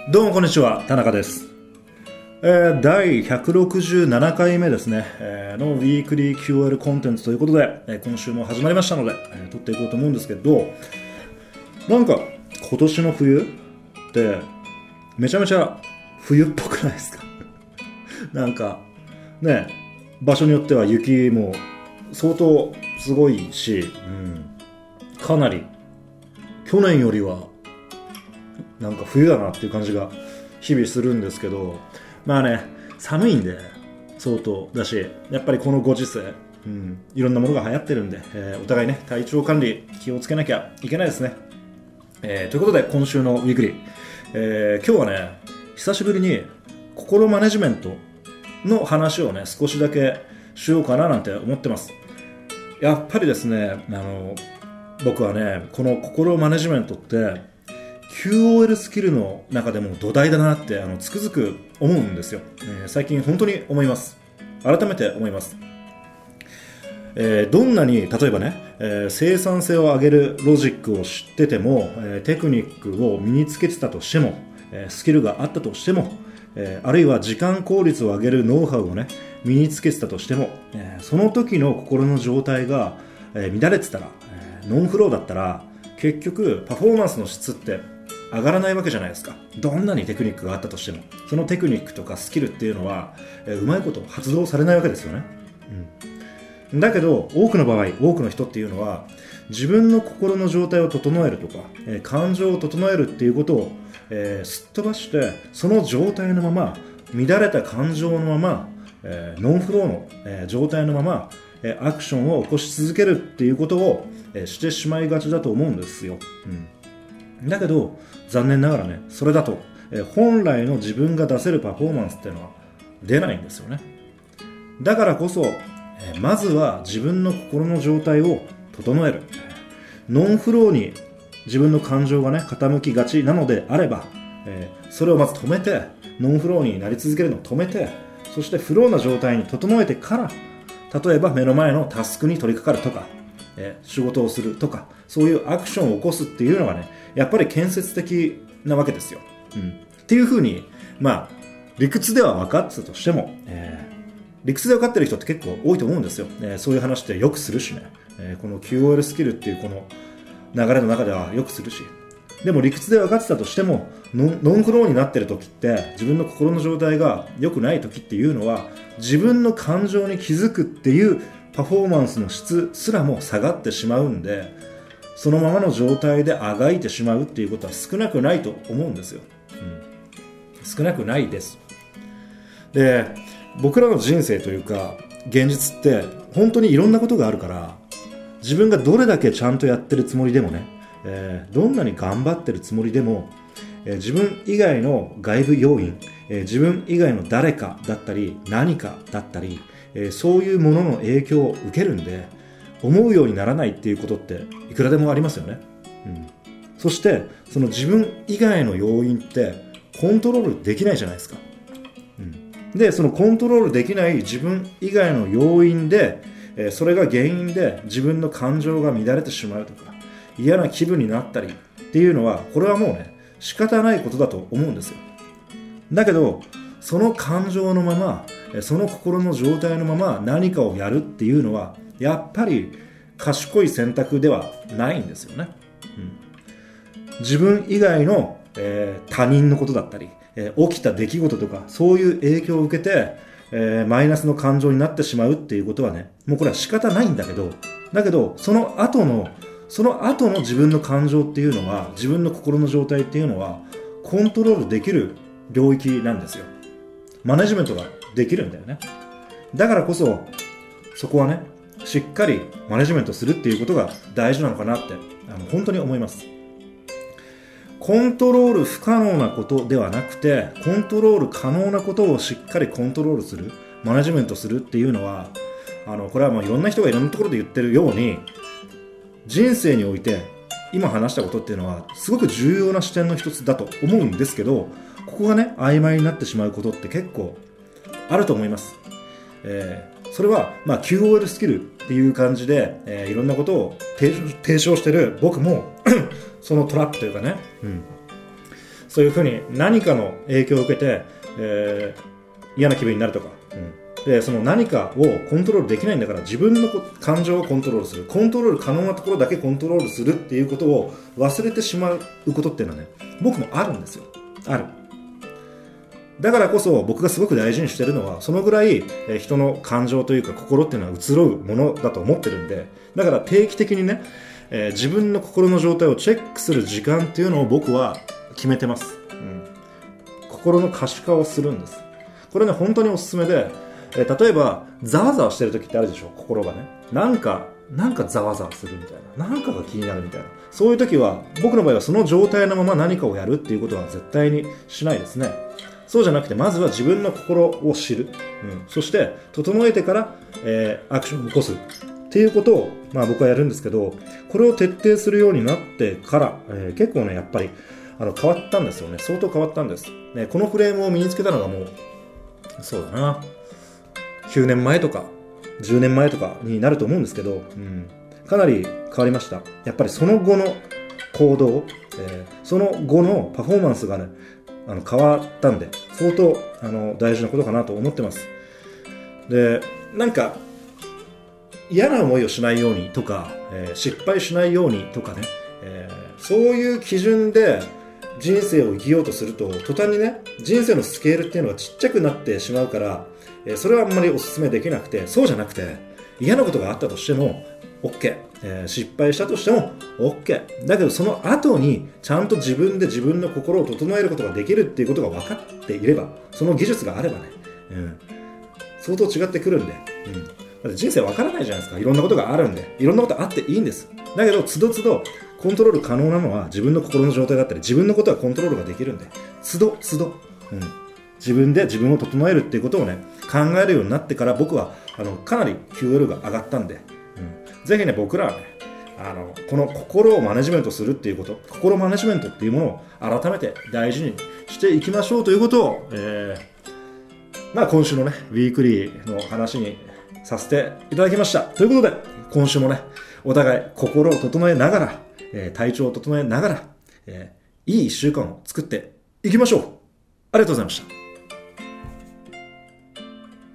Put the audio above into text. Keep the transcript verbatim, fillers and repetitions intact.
どうもこんにちは、田中です。えー、だいひゃくろくじゅうななかいめですね、えー、のウィークリー キューオーエル コンテンツということで、えー、今週も始まりましたので、えー、撮っていこうと思うんですけど、なんか今年の冬ってめちゃめちゃ冬っぽくないですかなんかね、場所によっては雪も相当すごいし、うん、かなり去年よりはなんか冬だなっていう感じが日々するんですけど、まあね、寒いんで相当だし、やっぱりこのご時世、うん、いろんなものが流行ってるんで、えー、お互いね、体調管理気をつけなきゃいけないですね。えー、ということで今週のウィークリー、えー、今日はね、久しぶりに心マネジメントの話をね、少しだけしようかななんて思ってます。やっぱりですね、あの僕はね、この心マネジメントってキューオーエル スキルの中でも土台だなってあのつくづく思うんですよ、えー、最近本当に思います。改めて思います、えー、どんなに例えばね、えー、生産性を上げるロジックを知ってても、えー、テクニックを身につけてたとしても、えー、スキルがあったとしても、えー、あるいは時間効率を上げるノウハウをね身につけてたとしても、えー、その時の心の状態が、えー、乱れてたら、えー、ノンフローだったら結局パフォーマンスの質って上がらないわけじゃないですか。どんなにテクニックがあったとしても、そのテクニックとかスキルっていうのは、えー、うまいこと発動されないわけですよね、うん、だけど多くの場合、多くの人っていうのは自分の心の状態を整えるとか、えー、感情を整えるっていうことを、えー、すっ飛ばして、その状態のまま乱れた感情のまま、えー、ノンフローの、えー、状態のまま、えー、アクションを起こし続けるっていうことを、えー、してしまいがちだと思うんですよ、うん、だけど残念ながらね、それだと、えー、本来の自分が出せるパフォーマンスっていうのは出ないんですよね。だからこそ、えー、まずは自分の心の状態を整える。ノンフローに自分の感情がね傾きがちなのであれば、えー、それをまず止めて、ノンフローになり続けるのを止めて、そしてフローな状態に整えてから、例えば目の前のタスクに取り掛かるとか、えー、仕事をするとか、そういうアクションを起こすっていうのがね、やっぱり建設的なわけですよ、うん、っていうふうに、まあ理屈では分かってたとしても、えー、理屈で分かってる人って結構多いと思うんですよ、えー、そういう話ってよくするしね、えー、この キューオーエル スキルっていうこの流れの中ではよくするし、でも理屈で分かってたとしても、ノン、ノンフローになってる時って、自分の心の状態が良くない時っていうのは、自分の感情に気づくっていうパフォーマンスの質すらも下がってしまうんで、そのままの状態であがいてしまうっていうことは少なくないと思うんですよ、うん、少なくないです。で、僕らの人生というか現実って本当にいろんなことがあるから、自分がどれだけちゃんとやってるつもりでもね、えー、どんなに頑張ってるつもりでも、えー、自分以外の外部要因、えー、自分以外の誰かだったり何かだったり、えー、そういうものの影響を受けるんで、思うようにならないっていうことっていくらでもありますよね、うん、そしてその自分以外の要因ってコントロールできないじゃないですか、うん、でそのコントロールできない自分以外の要因で、えー、それが原因で自分の感情が乱れてしまうとか、嫌な気分になったりっていうのは、これはもうね仕方ないことだと思うんですよ。だけどその感情のまま、その心の状態のまま何かをやるっていうのはやっぱり賢い選択ではないんですよね、うん、自分以外の、えー、他人のことだったり、えー、起きた出来事とか、そういう影響を受けて、えー、マイナスの感情になってしまうっていうことはね、もうこれは仕方ないんだけど、だけどその後のその後の自分の感情っていうのは、自分の心の状態っていうのはコントロールできる領域なんですよ。マネジメントができるんだよね。だからこそそこはね、しっかりマネジメントするっていうことが大事なのかなってあの本当に思います。コントロール不可能なことではなくて、コントロール可能なことをしっかりコントロールする、マネジメントするっていうのは、あのこれはもういろんな人がいろんなところで言ってるように、人生において今話したことっていうのはすごく重要な視点の一つだと思うんですけど、ここがね曖昧になってしまうことって結構あると思います。えー、それは、まあ、キューオーエル スキルっていう感じで、えー、いろんなことを提唱、提唱してる僕もそのトラップというかね、うん、 そういうふうに何かの影響を受けて、えー、嫌な気分になるとか、うん、でその何かをコントロールできないんだから自分の感情をコントロールする、コントロール可能なところだけコントロールするっていうことを忘れてしまうことっていうのはね、僕もあるんですよ。ある。だからこそ僕がすごく大事にしてるのは、そのぐらい人の感情というか心っていうのは移ろうものだと思ってるんで、だから定期的にね、えー、自分の心の状態をチェックする時間っていうのを僕は決めてます、うん、心の可視化をするんです。これね本当におすすめで、えー、例えばざわざわしてる時ってあるでしょ、心がね、なんかなんかざわざわするみたいな、なんかが気になるみたいな、そういう時は僕の場合はその状態のまま何かをやるっていうことは絶対にしないですね。そうじゃなくて、まずは自分の心を知る、うん、そして整えてから、えー、アクションを起こすっていうことを、まあ、僕はやるんですけど、これを徹底するようになってから、えー、結構ねやっぱりあの変わったんですよね。相当変わったんです、ね、このフレームを身につけたのがもうそうだなきゅうねんまえとかじゅうねんまえとかになると思うんですけど、うん、かなり変わりました。やっぱりその後の行動、えー、その後のパフォーマンスがねあの変わったんで、相当あの大事なことかなと思ってます。で、なんか嫌な思いをしないようにとか、えー、失敗しないようにとかね、えー、そういう基準で人生を生きようとすると、途端にね人生のスケールっていうのがちっちゃくなってしまうから、えー、それはあんまりお勧めできなくて、そうじゃなくて嫌なことがあったとしても OK、えー、失敗したとしても OK だけど、その後にちゃんと自分で自分の心を整えることができるっていうことが分かっていれば、その技術があればね、うん、相当違ってくるんで、うん、だって人生分からないじゃないですか。いろんなことがあるんで、いろんなことあっていいんです。だけどつどつどコントロール可能なのは自分の心の状態だったり、自分のことはコントロールができるんで、つどつど、うん、自分で自分を整えるっていうことをね考えるようになってから、僕はあのかなり キューエル が上がったんで、うん、ぜひね僕らはねあのこの心をマネジメントするっていうこと、心マネジメントっていうものを改めて大事にしていきましょうということを、えー、まあ今週のねウィークリーの話にさせていただきました。ということで今週もねお互い心を整えながら、えー、体調を整えながら、えー、いいいっしゅうかんを作っていきましょう。ありがとうございました。